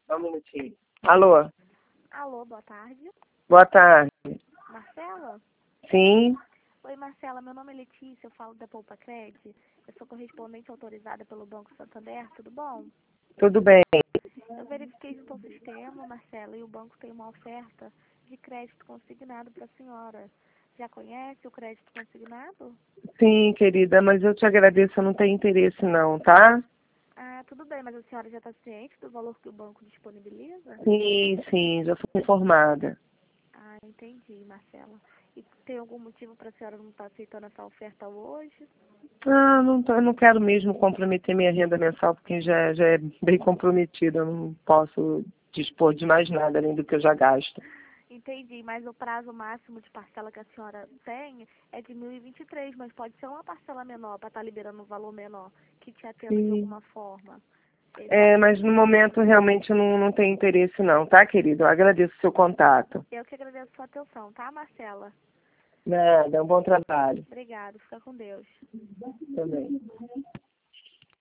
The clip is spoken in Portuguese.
Só um minutinho. Alô? Alô, boa tarde. Boa tarde. Marcela? Sim? Oi, Marcela, meu nome é Letícia, eu falo da Poupa Cred. Eu sou correspondente autorizada pelo Banco Santander, tudo bom? Tudo bem? Eu verifiquei junto ao sistema, Marcela, e o banco tem uma oferta de crédito consignado para a senhora. Já conhece o crédito consignado? Sim, querida, mas eu te agradeço, eu não tenho interesse não, tá? Ah, tudo bem, mas a senhora já está ciente do valor que o banco disponibiliza? Sim, já fui informada. Ah, entendi, Marcela. E tem algum motivo para a senhora não estar aceitando essa oferta hoje? Ah, eu não quero mesmo comprometer minha renda mensal, porque já é bem comprometida, eu não posso dispor de mais nada além do que eu já gasto. Entendi, mas o prazo máximo de parcela que a senhora tem é de 1023, mas pode ser uma parcela menor para estar liberando um valor menor que te atenda de Sim. alguma forma. É, mas no momento realmente eu não tenho interesse não, tá, querido? Eu agradeço o seu contato. Eu que agradeço a sua atenção, tá, Marcela? Nada, um bom trabalho Obrigada, fica com Deus. também.